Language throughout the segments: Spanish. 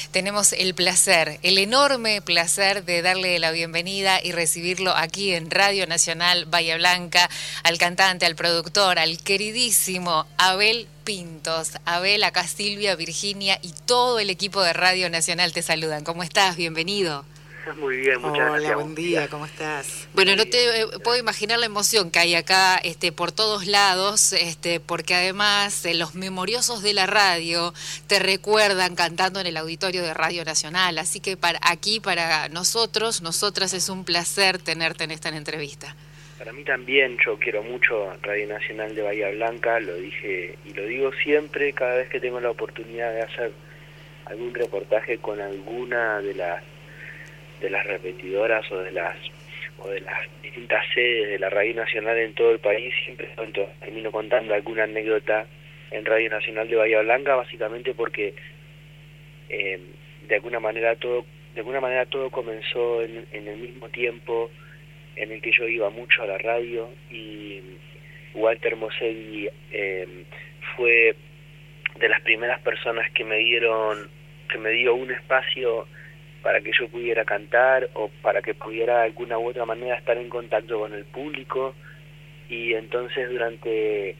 tenemos el placer, el enorme placer de darle la bienvenida y recibirlo aquí en Radio Nacional Bahía Blanca, al cantante, al productor, al queridísimo Abel Pintos. Abel, acá Silvia, Virginia y todo el equipo de Radio Nacional te saludan. ¿Cómo estás? Bienvenido. Muy bien, muchas gracias. Hola, buen día, ¿cómo estás? Bueno, no te puedo imaginar la emoción que hay acá por todos lados, porque además los memoriosos de la radio te recuerdan cantando en el auditorio de Radio Nacional, así que para nosotros, nosotras es un placer tenerte en esta entrevista. Para mí también, yo quiero mucho Radio Nacional de Bahía Blanca, lo dije y lo digo siempre, cada vez que tengo la oportunidad de hacer algún reportaje con alguna de las repetidoras o de las distintas sedes de la Radio Nacional en todo el país, siempre termino contando alguna anécdota en Radio Nacional de Bahía Blanca, básicamente porque de alguna manera todo comenzó en el mismo tiempo en el que yo iba mucho a la radio, y Walter Mosegui fue de las primeras personas que me dio un espacio para que yo pudiera cantar o para que pudiera de alguna u otra manera estar en contacto con el público. Y entonces durante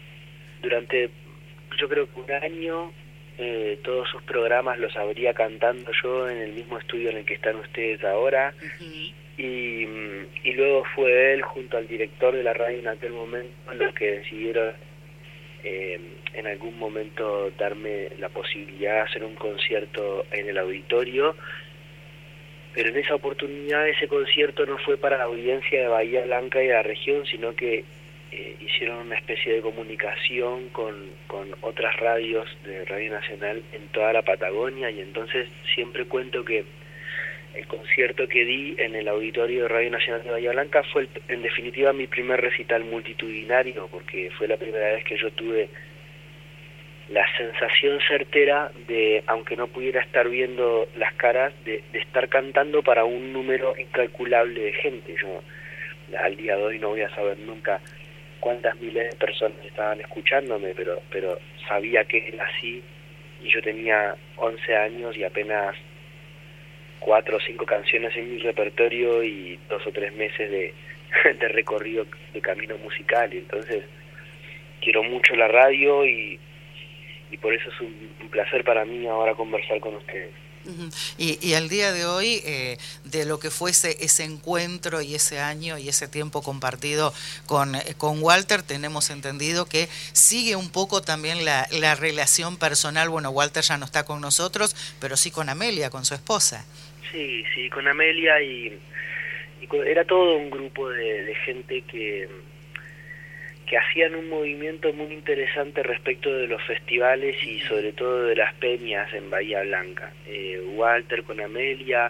yo creo que un año todos sus programas los habría cantando yo en el mismo estudio en el que están ustedes ahora. Uh-huh. Y luego fue él junto al director de la radio en aquel momento los que decidieron en algún momento darme la posibilidad de hacer un concierto en el auditorio. Pero en esa oportunidad ese concierto no fue para la audiencia de Bahía Blanca y de la región, sino que hicieron una especie de comunicación con otras radios de Radio Nacional en toda la Patagonia, y entonces siempre cuento que el concierto que di en el auditorio de Radio Nacional de Bahía Blanca fue en definitiva mi primer recital multitudinario, porque fue la primera vez que yo tuve la sensación certera de, aunque no pudiera estar viendo las caras, de estar cantando para un número incalculable de gente. Yo al día de hoy no voy a saber nunca cuántas miles de personas estaban escuchándome, pero sabía que era así, y yo tenía 11 años y apenas 4 o 5 canciones en mi repertorio y 2 o 3 meses de recorrido de camino musical, y entonces quiero mucho la radio y por eso es un placer para mí ahora conversar con ustedes. Uh-huh. Y al día de hoy, de lo que fuese ese encuentro y ese año y ese tiempo compartido con Walter, tenemos entendido que sigue un poco también la relación personal. Bueno, Walter ya no está con nosotros, pero sí con Amelia, con su esposa. Sí, con Amelia, y era todo un grupo de gente que hacían un movimiento muy interesante respecto de los festivales y sobre todo de las peñas en Bahía Blanca. Walter con Amelia,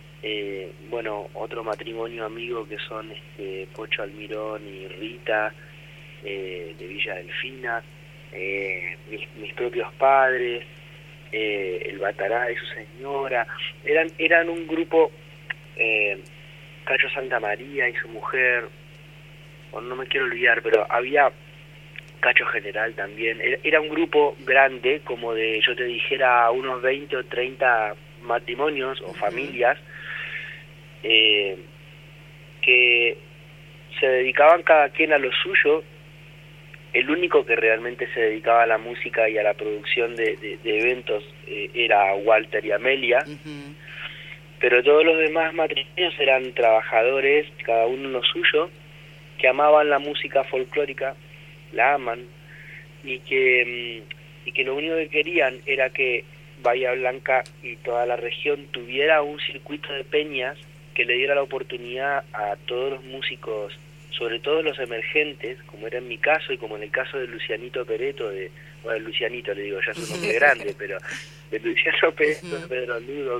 otro matrimonio amigo que son Pocho Almirón y Rita, de Villa Delfina, mis propios padres, el Batará y su señora, eran un grupo, Cayo Santa María y su mujer, no me quiero olvidar, pero había Cacho General también. Era un grupo grande, como de, yo te dijera, unos 20 o 30 matrimonios o familias que se dedicaban cada quien a lo suyo. El único que realmente se dedicaba a la música y a la producción de eventos era Walter y Amelia. Uh-huh. Pero todos los demás matrimonios eran trabajadores, cada uno en lo suyo, que amaban la música folclórica, la aman, y que lo único que querían era que Bahía Blanca y toda la región tuviera un circuito de peñas que le diera la oportunidad a todos los músicos, sobre todo los emergentes, como era en mi caso y como en el caso de Lucianito Pereto, Lucianito le digo, ya es un hombre grande, pero de Luciano Pereto, de Pedro Ludo,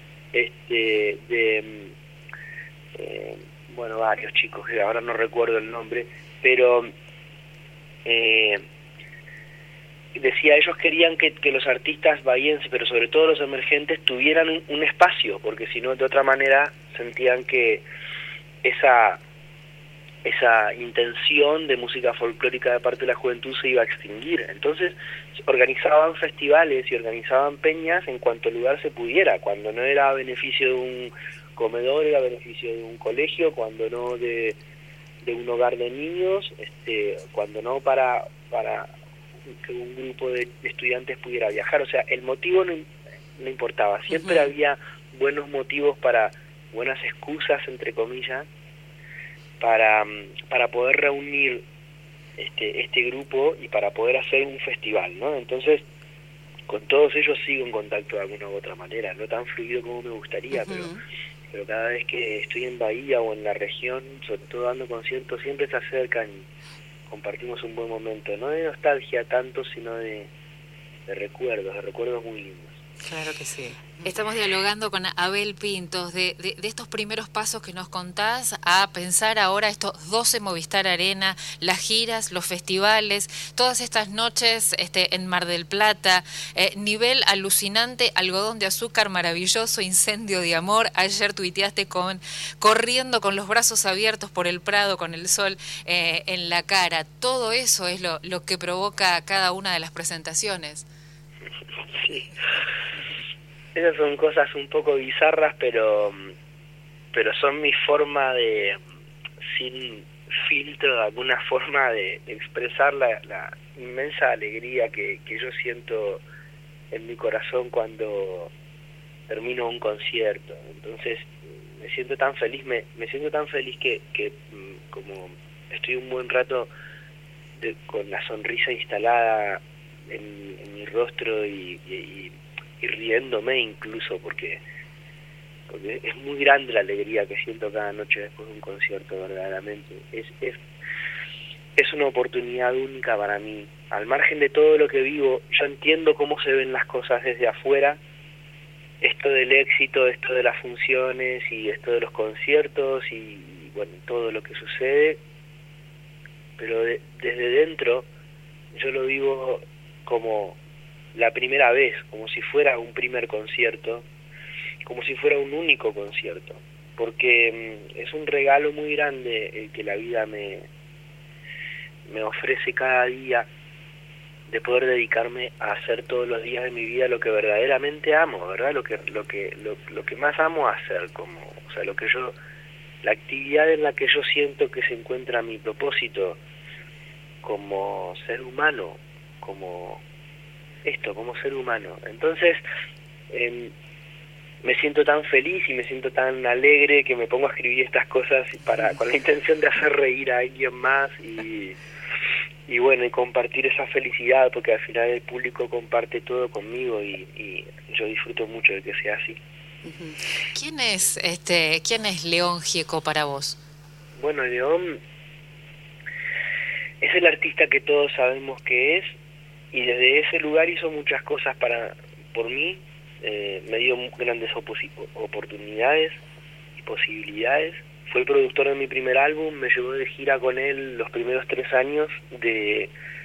varios chicos, que ahora no recuerdo el nombre, pero decía, ellos querían que los artistas bahienses, pero sobre todo los emergentes, tuvieran un espacio, porque si no, de otra manera, sentían que esa esa intención de música folclórica de parte de la juventud se iba a extinguir. Entonces organizaban festivales y organizaban peñas en cuanto lugar se pudiera, cuando no era a beneficio de un comedor, era a beneficio de un colegio, cuando no de un hogar de niños, cuando no para que un grupo de estudiantes pudiera viajar. O sea, el motivo no importaba, siempre había buenos motivos, buenas excusas, entre comillas, para poder reunir este grupo y para poder hacer un festival, ¿no? Entonces, con todos ellos sigo en contacto de alguna u otra manera, no tan fluido como me gustaría, pero cada vez que estoy en Bahía o en la región, sobre todo dando conciertos, siempre se acercan y compartimos un buen momento, no de nostalgia tanto, sino de recuerdos muy lindos. Claro que sí. Estamos dialogando con Abel Pintos de estos primeros pasos que nos contás a pensar ahora estos 12 Movistar Arena, las giras, los festivales, todas estas noches en Mar del Plata, nivel alucinante, algodón de azúcar maravilloso, incendio de amor. Ayer tuiteaste corriendo con los brazos abiertos por el Prado con el sol en la cara. Todo eso es lo que provoca cada una de las presentaciones. Sí. Esas son cosas un poco bizarras, pero son mi forma de, sin filtro, de alguna forma de expresar la inmensa alegría que yo siento en mi corazón cuando termino un concierto. Entonces me siento tan feliz, me siento tan feliz que como estoy un buen rato con la sonrisa instalada en mi rostro y riéndome incluso, porque es muy grande la alegría que siento cada noche después de un concierto, verdaderamente. Es una oportunidad única para mí. Al margen de todo lo que vivo, yo entiendo cómo se ven las cosas desde afuera, esto del éxito, esto de las funciones y esto de los conciertos y bueno, todo lo que sucede, pero desde dentro yo lo vivo como la primera vez, como si fuera un primer concierto, como si fuera un único concierto, porque es un regalo muy grande el que la vida me ofrece cada día, de poder dedicarme a hacer todos los días de mi vida lo que verdaderamente amo, ¿verdad? Lo que más amo hacer, o sea, la actividad en la que yo siento que se encuentra mi propósito como ser humano, como ser humano. Entonces me siento tan feliz y me siento tan alegre que me pongo a escribir estas cosas con la intención de hacer reír a alguien más y bueno, y compartir esa felicidad, porque al final el público comparte todo conmigo y yo disfruto mucho de que sea así. ¿Quién es León Gieco para vos? Bueno, León es el artista que todos sabemos que es, y desde ese lugar hizo muchas cosas por mí, me dio grandes oportunidades y posibilidades. Fue el productor de mi primer álbum, me llevó de gira con él los primeros 3 años de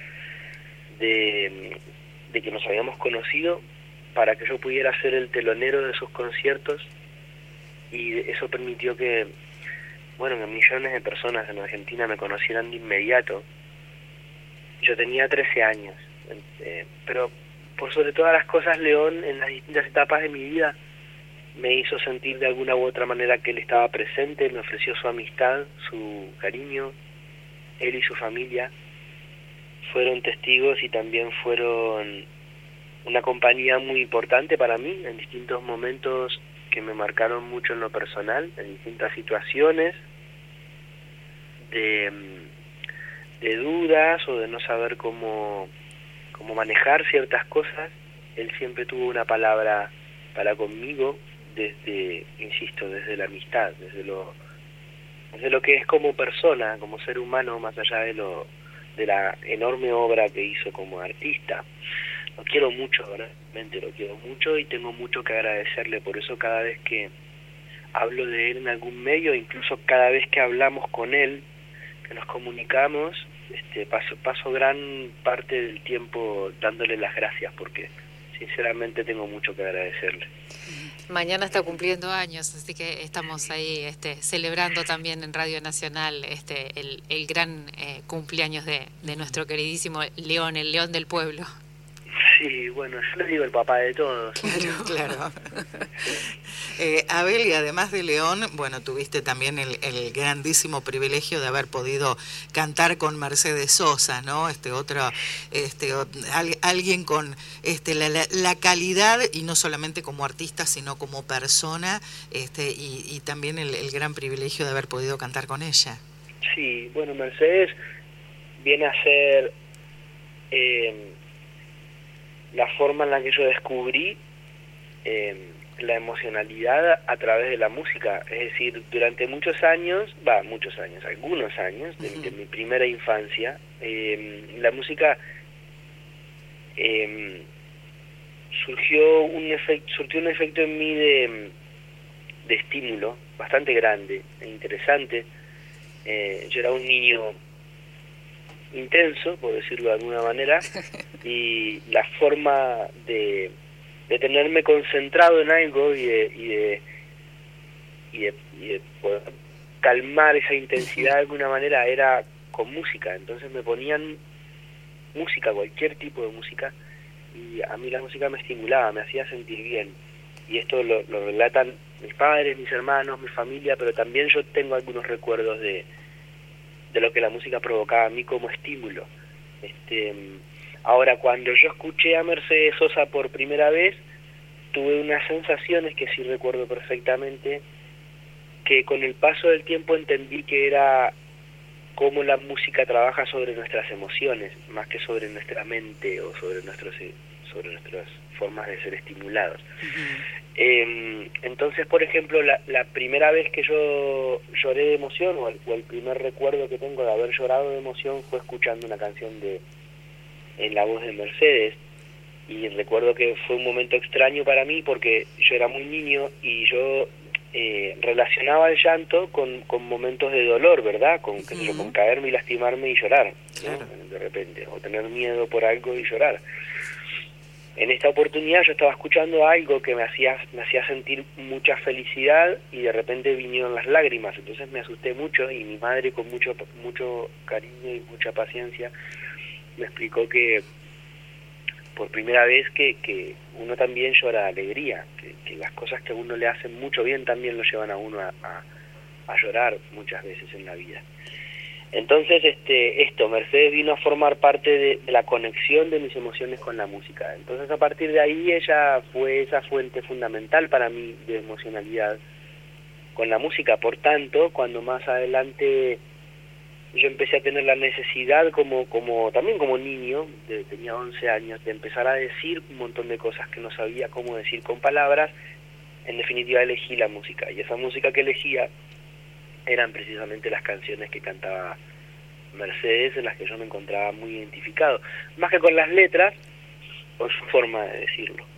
que nos habíamos conocido, para que yo pudiera ser el telonero de sus conciertos, y eso permitió que millones de personas en Argentina me conocieran de inmediato. Yo tenía 13 años, pero por sobre todas las cosas, León, en las distintas etapas de mi vida, me hizo sentir de alguna u otra manera que él estaba presente, me ofreció su amistad, su cariño. Él y su familia fueron testigos y también fueron una compañía muy importante para mí en distintos momentos que me marcaron mucho en lo personal, en distintas situaciones de dudas o de no saber cómo manejar ciertas cosas. Él siempre tuvo una palabra para conmigo, desde la amistad, desde lo que es como persona, como ser humano, más allá de la enorme obra que hizo como artista. Lo quiero mucho, realmente lo quiero mucho, y tengo mucho que agradecerle. Por eso cada vez que hablo de él en algún medio, incluso cada vez que hablamos con él, que nos comunicamos, paso gran parte del tiempo dándole las gracias, porque sinceramente tengo mucho que agradecerle. Mañana está cumpliendo años, así que estamos ahí celebrando también en Radio Nacional el gran cumpleaños de nuestro queridísimo León, el León del pueblo. Sí, bueno, yo le digo el papá de todos. Claro. Abel, y además de León, bueno, tuviste también el grandísimo privilegio de haber podido cantar con Mercedes Sosa, ¿no? Alguien con la calidad, y no solamente como artista, sino como persona, y también el gran privilegio de haber podido cantar con ella. Sí, bueno, Mercedes viene a ser la forma en la que yo descubrí la emocionalidad a través de la música. Es decir, durante algunos años de mi primera infancia, la música surtió un efecto en mí de estímulo bastante grande e interesante. Yo era un niño intenso, por decirlo de alguna manera, y la forma de tenerme concentrado en algo y de poder calmar esa intensidad de alguna manera era con música. Entonces me ponían música, cualquier tipo de música, y a mí la música me estimulaba, me hacía sentir bien. Y esto lo relatan mis padres, mis hermanos, mi familia, pero también yo tengo algunos recuerdos de lo que la música provocaba a mí como estímulo. Ahora, cuando yo escuché a Mercedes Sosa por primera vez, tuve unas sensaciones que sí recuerdo perfectamente, que con el paso del tiempo entendí que era cómo la música trabaja sobre nuestras emociones, más que sobre nuestra mente o sobre nuestras formas de ser estimulados. Entonces, por ejemplo, la primera vez que yo lloré de emoción, o el primer recuerdo que tengo de haber llorado de emoción, fue escuchando una canción en la voz de Mercedes, y recuerdo que fue un momento extraño para mí porque yo era muy niño y yo relacionaba el llanto con momentos de dolor, ¿verdad? Con caerme y lastimarme y llorar, ¿no? Claro. De repente, o tener miedo por algo y llorar. En esta oportunidad yo estaba escuchando algo que me hacía sentir mucha felicidad, y de repente vinieron las lágrimas. Entonces me asusté mucho, y mi madre, con mucho cariño y mucha paciencia, me explicó que por primera vez que uno también llora de alegría, que las cosas que a uno le hacen mucho bien también lo llevan a uno a llorar muchas veces en la vida. Entonces, Mercedes vino a formar parte de la conexión de mis emociones con la música. Entonces, a partir de ahí, ella fue esa fuente fundamental para mí de emocionalidad con la música. Por tanto, cuando más adelante yo empecé a tener la necesidad, también como niño, tenía 11 años, de empezar a decir un montón de cosas que no sabía cómo decir con palabras, en definitiva elegí la música. Y esa música que elegía eran precisamente las canciones que cantaba Mercedes, en las que yo me encontraba muy identificado, más que con las letras, con su forma de decirlo.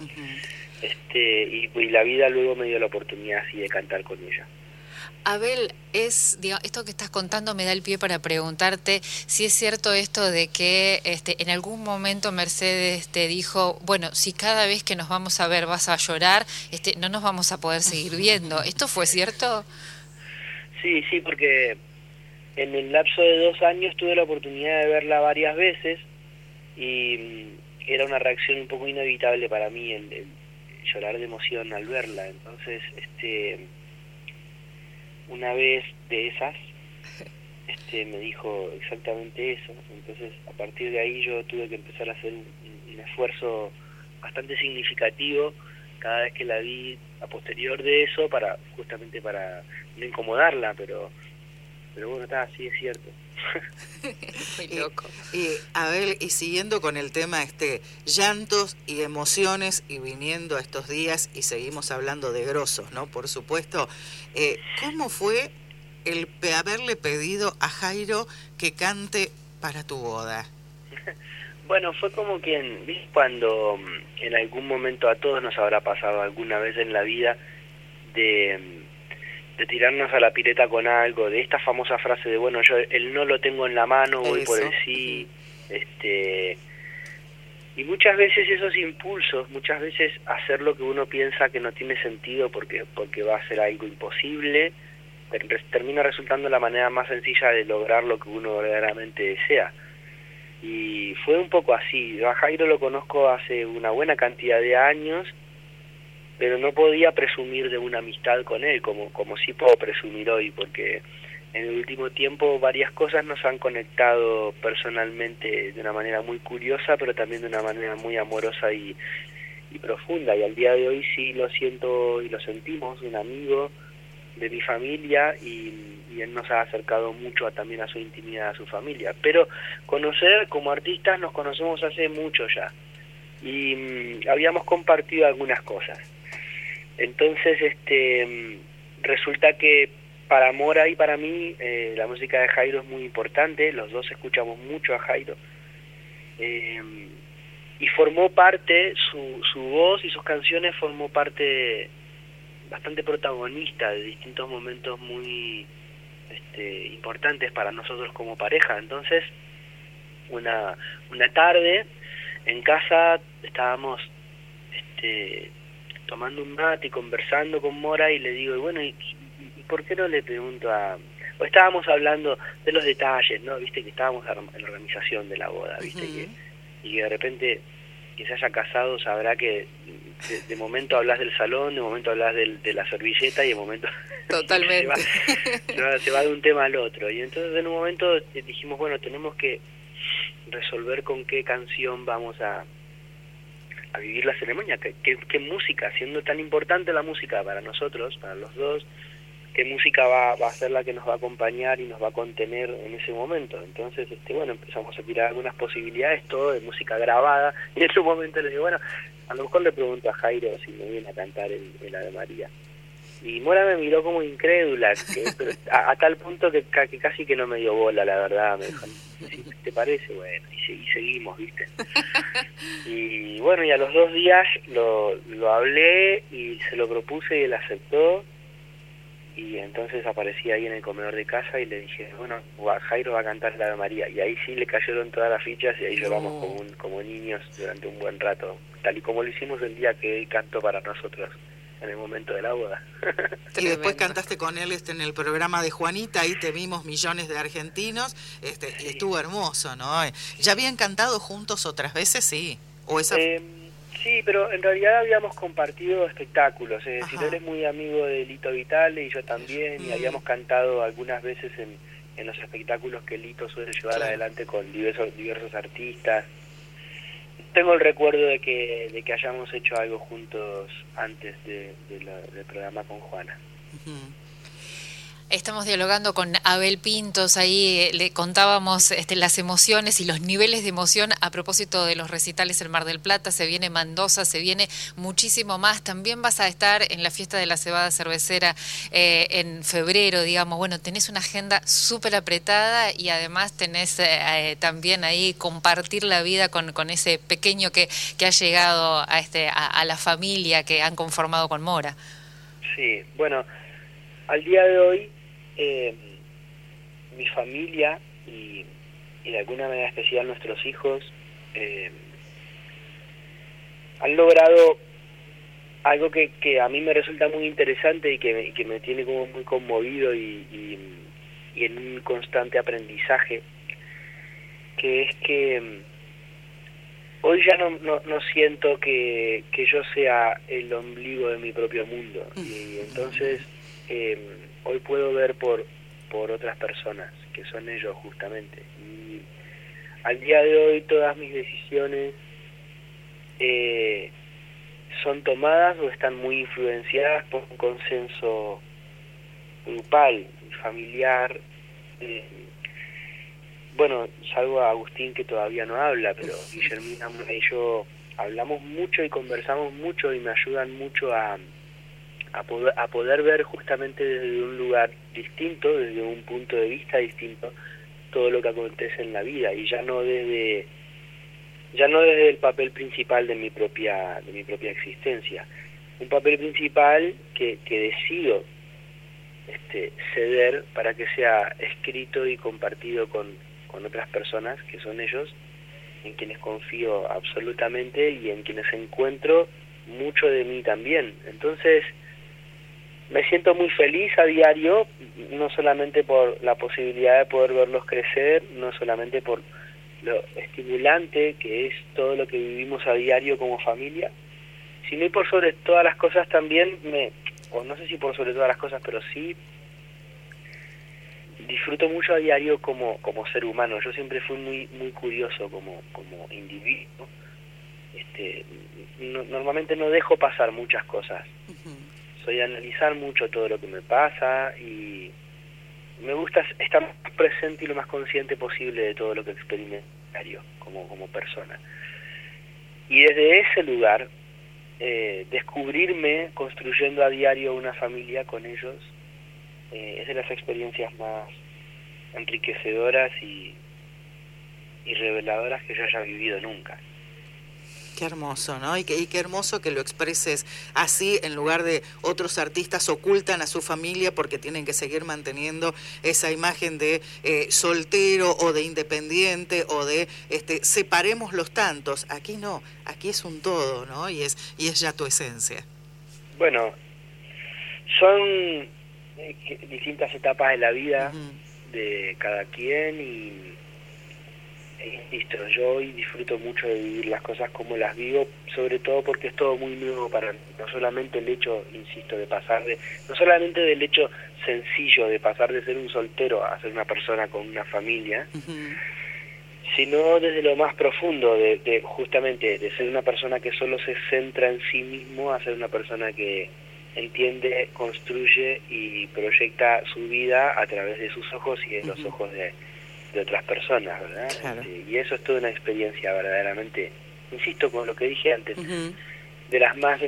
Y la vida luego me dio la oportunidad así de cantar con ella. Abel, esto que estás contando me da el pie para preguntarte si es cierto esto de que en algún momento Mercedes te dijo, bueno, si cada vez que nos vamos a ver vas a llorar, no nos vamos a poder seguir viendo. ¿Esto fue cierto? Sí, porque en el lapso de 2 años tuve la oportunidad de verla varias veces, y era una reacción un poco inevitable para mí el llorar de emoción al verla. Entonces, una vez de esas, me dijo exactamente eso. Entonces, a partir de ahí yo tuve que empezar a hacer un esfuerzo bastante significativo cada vez que la vi a posterior de eso, justamente para no incomodarla, pero bueno, sí, es cierto. Muy loco. Abel, y siguiendo con el tema llantos y emociones, y viniendo a estos días, y seguimos hablando de grosos, ¿no? Por supuesto, ¿cómo fue el haberle pedido a Jairo que cante para tu boda? Bueno, fue como cuando en algún momento a todos nos habrá pasado alguna vez en la vida de tirarnos a la pileta con algo, de esta famosa frase de, bueno, yo el no lo tengo en la mano, voy por el sí, Y muchas veces esos impulsos, muchas veces hacer lo que uno piensa que no tiene sentido porque va a ser algo imposible, termina resultando la manera más sencilla de lograr lo que uno verdaderamente desea. Y fue un poco así. Yo a Jairo lo conozco hace una buena cantidad de años, pero no podía presumir de una amistad con él, como sí puedo presumir hoy, porque en el último tiempo varias cosas nos han conectado personalmente de una manera muy curiosa, pero también de una manera muy amorosa y profunda. Y al día de hoy sí lo siento y lo sentimos, un amigo de mi familia, y él nos ha acercado mucho también a su intimidad, a su familia. Pero conocer, como artistas, nos conocemos hace mucho ya, y habíamos compartido algunas cosas. Entonces, resulta que para Mora y para mí, la música de Jairo es muy importante, los dos escuchamos mucho a Jairo, y formó parte, su voz y sus canciones formó parte bastante protagonista de distintos momentos muy importantes para nosotros como pareja. Entonces, una tarde en casa estábamos tomando un mate y conversando con Mora, y le digo, y bueno, ¿y por qué no le pregunto o estábamos hablando de los detalles, ¿no? Viste que estábamos en la organización de la boda, viste, y que de repente, que se haya casado, sabrá que de momento hablas del salón, de momento hablas de la servilleta, y de momento totalmente se va de un tema al otro. Y entonces en un momento dijimos, bueno, tenemos que resolver con qué canción vamos a vivir la ceremonia, qué música, siendo tan importante la música para nosotros, para los dos, qué música va a ser la que nos va a acompañar y nos va a contener en ese momento. Entonces, bueno, empezamos a tirar algunas posibilidades, todo de música grabada, y en ese momento le digo, bueno, a lo mejor le pregunto a Jairo si me viene a cantar el Ave María. Y Mora me miró como incrédula, pero a tal punto que casi que no me dio bola, la verdad. Me dijo, si te parece, bueno, y seguimos, ¿viste? Y bueno, y a los 2 días lo hablé y se lo propuse y él aceptó. Y entonces aparecí ahí en el comedor de casa y le dije, bueno, Jairo va a cantar el Ave María. Y ahí sí le cayeron todas las fichas, y ahí lloramos como niños durante un buen rato, tal y como lo hicimos el día que él cantó para nosotros en el momento de la boda. Y después cantaste con él en el programa de Juanita, ahí te vimos millones de argentinos, y estuvo hermoso, ¿no? ¿Ya habían cantado juntos otras veces? Sí. ¿O esa... Sí, pero en realidad habíamos compartido espectáculos, es decir, él es muy amigo de Lito Vitale y yo también, y habíamos cantado algunas veces en los espectáculos que Lito suele llevar adelante con diversos artistas. Tengo el recuerdo de que hayamos hecho algo juntos antes del programa con Juana. Estamos dialogando con Abel Pintos, ahí le contábamos las emociones y los niveles de emoción a propósito de los recitales en Mar del Plata. Se viene Mendoza, se viene muchísimo más. También vas a estar en la fiesta de la cebada cervecera en febrero, digamos. Bueno, tenés una agenda súper apretada, y además tenés también ahí compartir la vida con ese pequeño que ha llegado a la familia que han conformado con Mora. Sí, bueno, al día de hoy mi familia y de alguna manera especial nuestros hijos han logrado algo que a mí me resulta muy interesante y que me tiene como muy conmovido y en un constante aprendizaje, que es que hoy ya no siento que yo sea el ombligo de mi propio mundo, y entonces hoy puedo ver por otras personas, que son ellos justamente. Y al día de hoy todas mis decisiones son tomadas o están muy influenciadas por un consenso grupal y familiar. Bueno, salvo a Agustín, que todavía no habla, pero Guillermina y yo hablamos mucho y conversamos mucho, y me ayudan mucho a poder ver justamente desde un lugar distinto, desde un punto de vista distinto, todo lo que acontece en la vida, y ya no desde el papel principal de mi propia existencia, un papel principal que decido ceder para que sea escrito y compartido con otras personas, que son ellos, en quienes confío absolutamente y en quienes encuentro mucho de mí también. Entonces, me siento muy feliz a diario, no solamente por la posibilidad de poder verlos crecer, no solamente por lo estimulante que es todo lo que vivimos a diario como familia, sino y por sobre todas las cosas también, o no sé si por sobre todas las cosas, pero sí disfruto mucho a diario como ser humano. Yo siempre fui muy curioso como individuo. Normalmente no dejo pasar muchas cosas. Soy de analizar mucho todo lo que me pasa y me gusta estar más presente y lo más consciente posible de todo lo que experimento diario como persona. Y desde ese lugar, descubrirme construyendo a diario una familia con ellos es de las experiencias más enriquecedoras y reveladoras que yo haya vivido nunca. Qué hermoso, ¿no? Y qué hermoso que lo expreses así, en lugar de otros artistas ocultan a su familia porque tienen que seguir manteniendo esa imagen de soltero o de independiente o de separemos los tantos. Aquí no, aquí es un todo, ¿no? Y es ya tu esencia. Bueno, son distintas etapas de la vida de cada quien y insisto, yo hoy disfruto mucho de vivir las cosas como las vivo, sobre todo porque es todo muy nuevo para mí. No solamente el hecho, insisto, no solamente del hecho sencillo de pasar de ser un soltero a ser una persona con una familia, sino desde lo más profundo, de justamente de ser una persona que solo se centra en sí mismo a ser una persona que entiende, construye y proyecta su vida a través de sus ojos y de los ojos de otras personas, ¿verdad? Claro. Y eso es toda una experiencia verdaderamente, insisto con lo que dije antes, de las más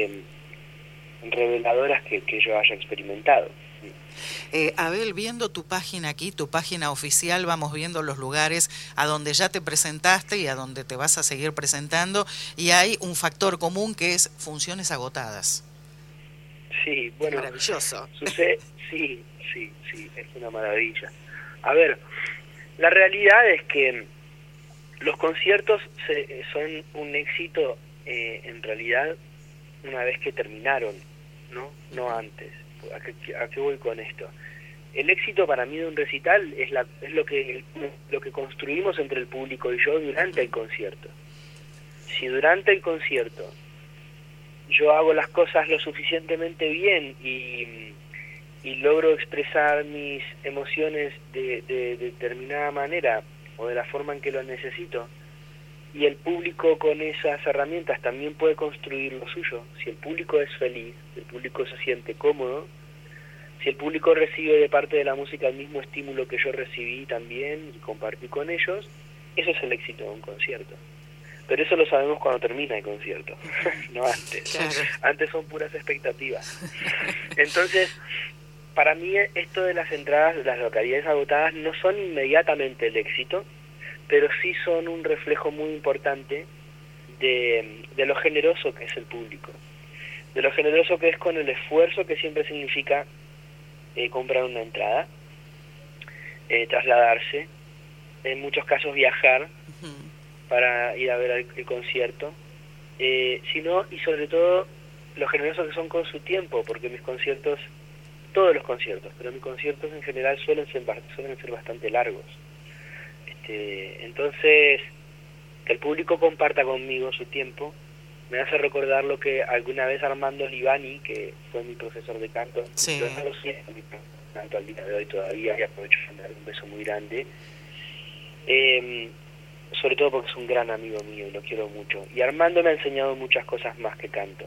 reveladoras que yo haya experimentado. Abel, viendo tu página aquí, tu página oficial, vamos viendo los lugares a donde ya te presentaste y a donde te vas a seguir presentando, y hay un factor común que es funciones agotadas. Sí, bueno. Maravilloso. Sí, es una maravilla. A ver, la realidad es que los conciertos son un éxito en realidad una vez que terminaron, no antes. ¿A qué voy con esto? El éxito para mí de un recital es lo que construimos entre el público y yo durante el concierto. Si durante el concierto yo hago las cosas lo suficientemente bien y logro expresar mis emociones de determinada manera o de la forma en que lo necesito, y el público con esas herramientas también puede construir lo suyo, si el público es feliz, si el público se siente cómodo, si el público recibe de parte de la música el mismo estímulo que yo recibí también y compartí con ellos, eso es el éxito de un concierto. Pero eso lo sabemos cuando termina el concierto, no antes. Claro. Antes son puras expectativas. Entonces, para mí esto de las entradas, de las localidades agotadas, no son inmediatamente el éxito, pero sí son un reflejo muy importante de lo generoso que es el público, de lo generoso que es con el esfuerzo que siempre significa comprar una entrada, trasladarse, en muchos casos viajar para ir a ver el concierto, sino y sobre todo lo generosos que son con su tiempo, porque mis conciertos, todos los conciertos, pero mis conciertos en general suelen ser bastante largos. Entonces, que el público comparta conmigo su tiempo me hace recordar lo que alguna vez Armando Libani, que fue mi profesor de canto, sí. Yo no lo sé, mi profesor de canto al día de hoy todavía, y aprovecho para darle un beso muy grande, sobre todo porque es un gran amigo mío y lo quiero mucho. Y Armando me ha enseñado muchas cosas más que canto.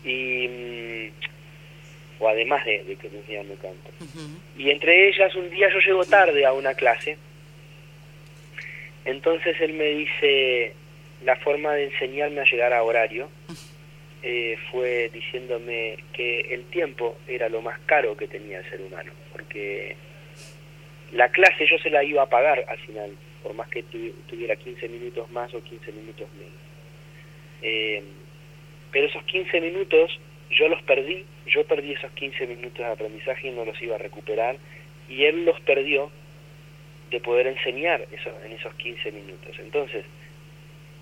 O además de que me enseñan canto. Y entre ellas, un día yo llego tarde a una clase. Entonces él me dice, la forma de enseñarme a llegar a horario fue diciéndome que el tiempo era lo más caro que tenía el ser humano. Porque la clase yo se la iba a pagar al final, por más que tuviera 15 minutos más o 15 minutos menos. Pero esos 15 minutos yo los perdí, yo perdí esos 15 minutos de aprendizaje y no los iba a recuperar, y él los perdió de poder enseñar en esos 15 minutos. Entonces,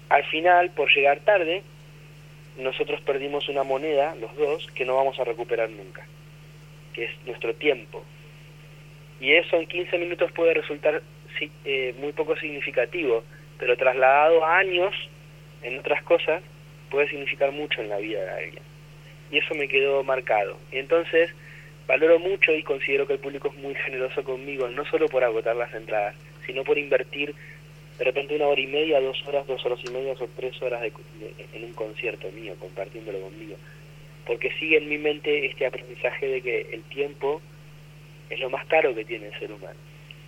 al final, por llegar tarde, nosotros perdimos una moneda, los dos, que no vamos a recuperar nunca, que es nuestro tiempo. Y eso en 15 minutos puede resultar muy poco significativo, pero trasladado a años en otras cosas puede significar mucho en la vida de alguien. Y eso me quedó marcado. Y entonces valoro mucho y considero que el público es muy generoso conmigo, no solo por agotar las entradas, sino por invertir de repente 1 hora y media, 2 horas, 2 horas y media o 3 horas en un concierto mío, compartiéndolo conmigo. Porque sigue en mi mente este aprendizaje de que el tiempo es lo más caro que tiene el ser humano.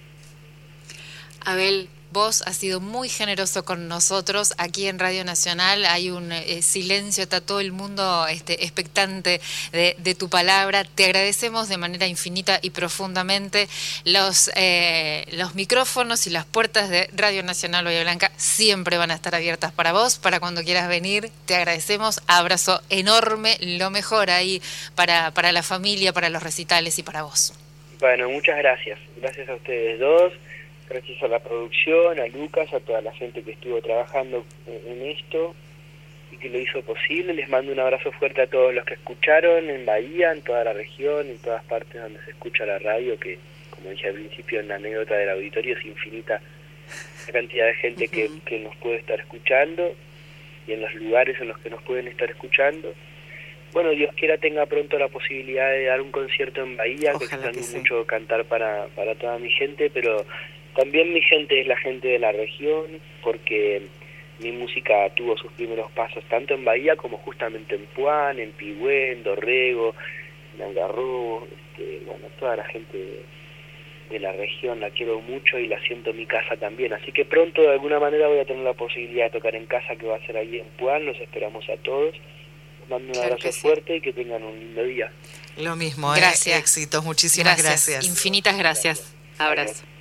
Abel, vos has sido muy generoso con nosotros. Aquí en Radio Nacional hay un silencio, está todo el mundo expectante de tu palabra. Te agradecemos de manera infinita y profundamente. Los micrófonos y las puertas de Radio Nacional Bahía Blanca siempre van a estar abiertas para vos, para cuando quieras venir. Te agradecemos. Abrazo enorme, lo mejor ahí para la familia, para los recitales y para vos. Bueno, muchas gracias. Gracias a ustedes dos. Gracias a la producción, a Lucas, a toda la gente que estuvo trabajando en esto y que lo hizo posible. Les mando un abrazo fuerte a todos los que escucharon en Bahía, en toda la región, en todas partes donde se escucha la radio, que como dije al principio en la anécdota del auditorio es infinita la cantidad de gente que nos puede estar escuchando y en los lugares en los que nos pueden estar escuchando. Bueno, Dios quiera tenga pronto la posibilidad de dar un concierto en Bahía, que extraño mucho cantar para toda mi gente, pero también mi gente es la gente de la región, porque mi música tuvo sus primeros pasos tanto en Bahía como justamente en Puan, en Pigüé, en Dorrego, en Algarrobo. Bueno, toda la gente de la región la quiero mucho y la siento en mi casa también. Así que pronto de alguna manera voy a tener la posibilidad de tocar en casa, que va a ser ahí en Puan. Los esperamos a todos. Les mando un abrazo fuerte y que tengan un lindo día. Lo mismo, gracias. Éxitos, muchísimas gracias. Infinitas gracias. Abrazo.